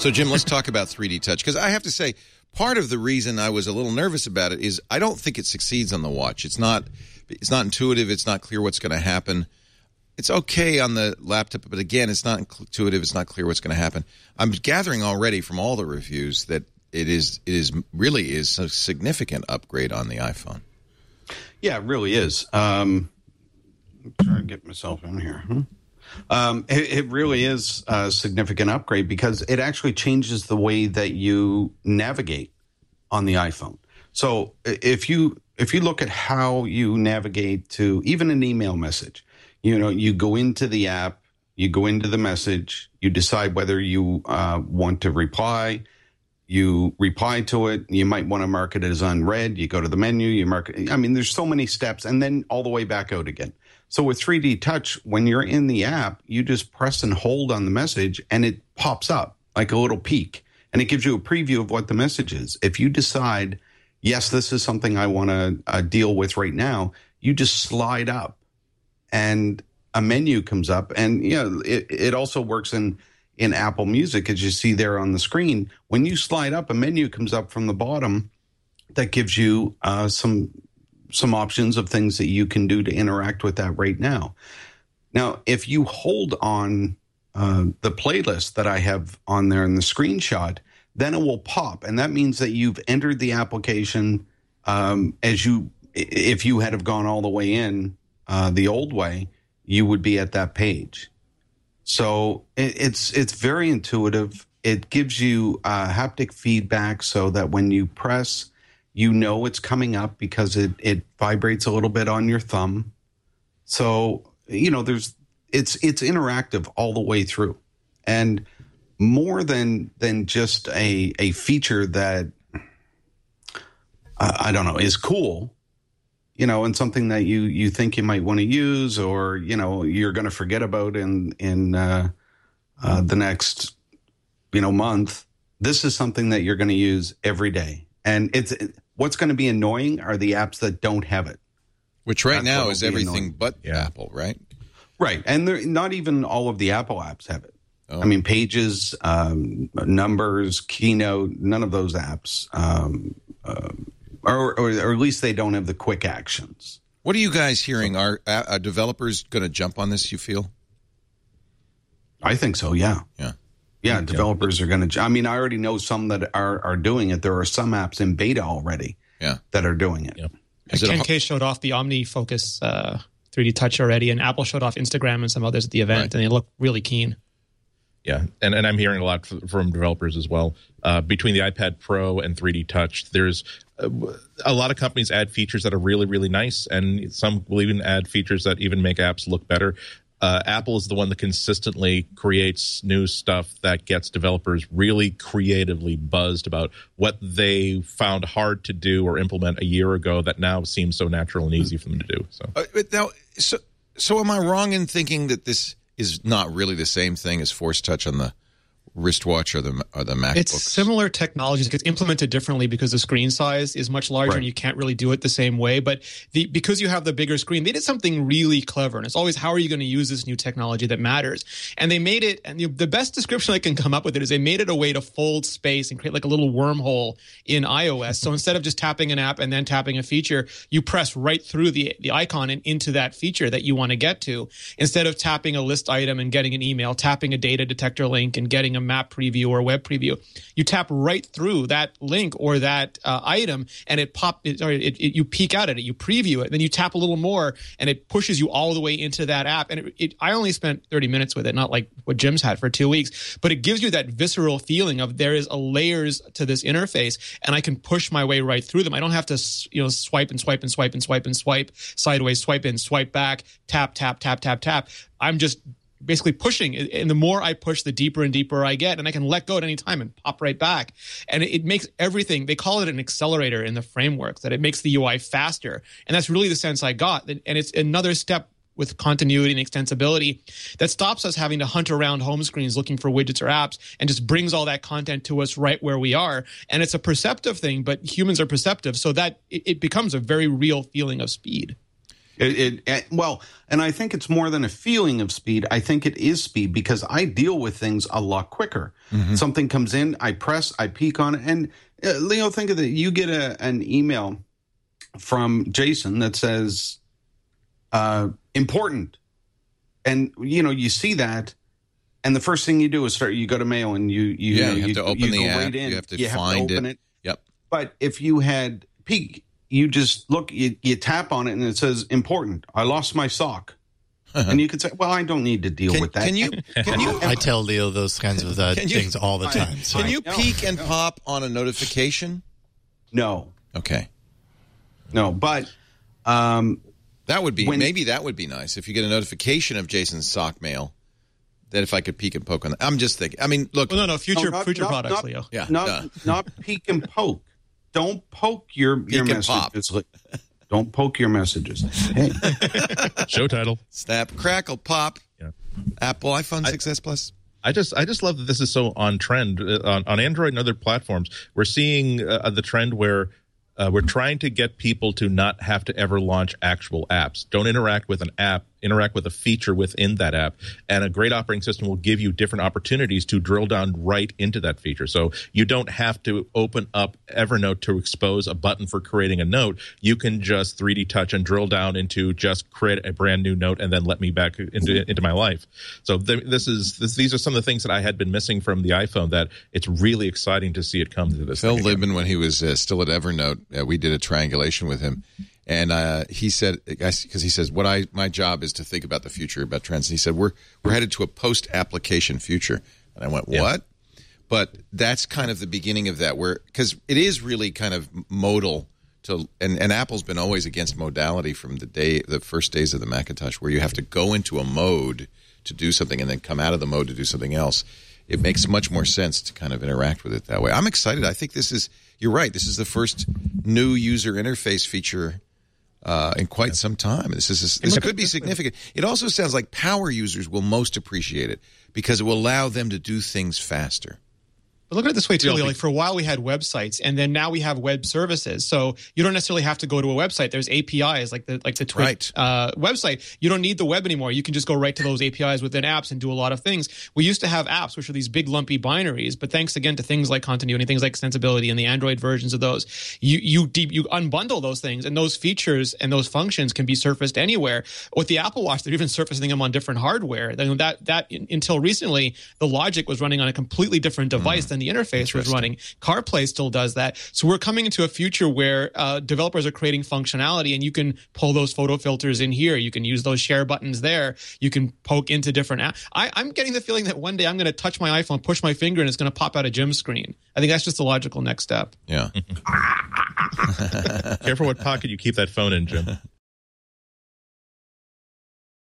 So, Jim, let's talk about 3D Touch, because I have to say, part of the reason I was a little nervous about it is I don't think it succeeds on the watch. It's not intuitive. It's not clear what's going to happen. It's okay on the laptop, but again, it's not intuitive. It's not clear what's going to happen. I'm gathering already from all the reviews that it really is a significant upgrade on the iPhone. Yeah, it really is. I'm trying to get myself in here. It really is a significant upgrade because it actually changes the way that you navigate on the iPhone. So if you look at how you navigate to even an email message, you go into the app, you go into the message, you decide whether you want to reply. You reply to it. You might want to mark it as unread. You go to the menu, you mark it. I mean, there's so many steps, and then all the way back out again. So with 3D Touch, when you're in the app, you just press and hold on the message, and it pops up like a little peek, and it gives you a preview of what the message is. If you decide, yes, this is something I want to deal with right now, you just slide up, and a menu comes up, and it also works in Apple Music, as you see there on the screen. When you slide up, a menu comes up from the bottom that gives you some options of things that you can do to interact with that right now. Now, if you hold on the playlist that I have on there in the screenshot, then it will pop, and that means that you've entered the application if you had have gone all the way in the old way, you would be at that page. So it's very intuitive. It gives you haptic feedback so that when you press, it's coming up because it vibrates a little bit on your thumb. So, it's interactive all the way through. And more than just a feature that, I don't know, is cool, and something that you think you might want to use or, you're going to forget about in the next, month. This is something that you're going to use every day. And what's going to be annoying are the apps that don't have it. Which right now is everything but Apple, right? Right. And not even all of the Apple apps have it. Oh. I mean, Pages, Numbers, Keynote, none of those apps or at least they don't have the quick actions. What are you guys hearing? Are developers going to jump on this, you feel? I think so, yeah. Yeah, developers are going to... I mean, I already know some that are doing it. There are some apps in beta already that are doing it. Yeah. Ken K showed off the OmniFocus 3D Touch already, and Apple showed off Instagram and some others at the event, and they look really keen. Yeah, and I'm hearing a lot from developers as well. Between the iPad Pro and 3D Touch, there's a lot of companies add features that are really, really nice, and some will even add features that even make apps look better. Apple is the one that consistently creates new stuff that gets developers really creatively buzzed about what they found hard to do or implement a year ago that now seems so natural and easy for them to do. So am I wrong in thinking that this is not really the same thing as Force Touch on the wristwatch or the MacBooks? It's similar technologies. It gets implemented differently because the screen size is much larger and you can't really do it the same way. But because you have the bigger screen, they did something really clever. And it's always, how are you going to use this new technology that matters? And they made it, and the best description I can come up with it is they made it a way to fold space and create like a little wormhole in iOS. So instead of just tapping an app and then tapping a feature, you press right through the icon and into that feature that you want to get to. Instead of tapping a list item and getting an email, tapping a data detector link and getting a map preview or web preview, you tap right through that link or that item, and you peek out at it, you preview it, then you tap a little more, and it pushes you all the way into that app. And I only spent 30 minutes with it, not like what Jim's had for 2 weeks, but it gives you that visceral feeling of there is a layers to this interface, and I can push my way right through them. I don't have to swipe and swipe and swipe and swipe and swipe sideways, swipe in, swipe back, tap, tap, tap, tap, tap. I'm just basically pushing, and the more I push, the deeper and deeper I get, and I can let go at any time and pop right back. And it makes everything, they call it an accelerator in the framework, that it makes the UI faster. And that's really the sense I got. And it's another step with continuity and extensibility that stops us having to hunt around home screens looking for widgets or apps, and just brings all that content to us right where we are. And it's a perceptive thing, but humans are perceptive, so that it becomes a very real feeling of speed. Well, and I think it's more than a feeling of speed. I think it is speed because I deal with things a lot quicker. Mm-hmm. Something comes in, I press, I peek on it. And Leo, think of it. You get an email from Jason that says, important. And, you see that. And the first thing you do is you go to mail and you have to open the app. Right in. You have to find it. Yep. But if you had peek, you just look, you tap on it and it says important. I lost my sock. And you could say, well, I don't need to deal with that. Can you? I tell Leo those kinds of things all the time. So. Can you peek and pop on a notification? No. Okay. No, but that would be maybe that would be nice if you get a notification of Jason's sock mail. That if I could peek and poke on that. I'm just thinking. I mean, look. Well, no, future products, Leo. Yeah, not peek and poke. Don't poke your messages. Don't poke your messages. Hey. Show title. Snap, crackle, pop. Yeah. Apple iPhone 6s Plus. I just love that this is so on trend on Android and other platforms. We're seeing the trend where we're trying to get people to not have to ever launch actual apps. Don't interact with an app. Interact with a feature within that app. And a great operating system will give you different opportunities to drill down right into that feature. So you don't have to open up Evernote to expose a button for creating a note. You can just 3D touch and drill down into just create a brand new note and then let me back into my life. So these are some of the things that I had been missing from the iPhone that it's really exciting to see it come to this. Phil Libman, when he was still at Evernote, we did a triangulation with him. And he said, because he says, my job is to think about the future, about trends. And he said, we're headed to a post-application future. And I went, what? Yeah. But that's kind of the beginning of that, because it is really kind of modal and Apple's been always against modality from the first days of the Macintosh, where you have to go into a mode to do something and then come out of the mode to do something else. It makes much more sense to kind of interact with it that way. I'm excited. I think you're right. This is the first new user interface feature in quite some time. This could be significant. It also sounds like power users will most appreciate it because it will allow them to do things faster. But look at it this way, too. Like for a while, we had websites, and then now we have web services. So you don't necessarily have to go to a website. There's APIs, like the Twitch website. You don't need the web anymore. You can just go right to those APIs within apps and do a lot of things. We used to have apps, which are these big lumpy binaries, but thanks again to things like continuity, things like extensibility, and the Android versions of those, you unbundle those things, and those features and those functions can be surfaced anywhere. With the Apple Watch, they're even surfacing them on different hardware. That until recently, the logic was running on a completely different device than the interface was running. CarPlay still does that. So we're coming into a future where developers are creating functionality, and you can pull those photo filters in here. You can use those share buttons there. You can poke into different apps. I'm getting the feeling that one day I'm going to touch my iPhone, push my finger, and it's going to pop out a Jim screen. I think that's just a logical next step. Yeah. Careful what pocket you keep that phone in, Jim.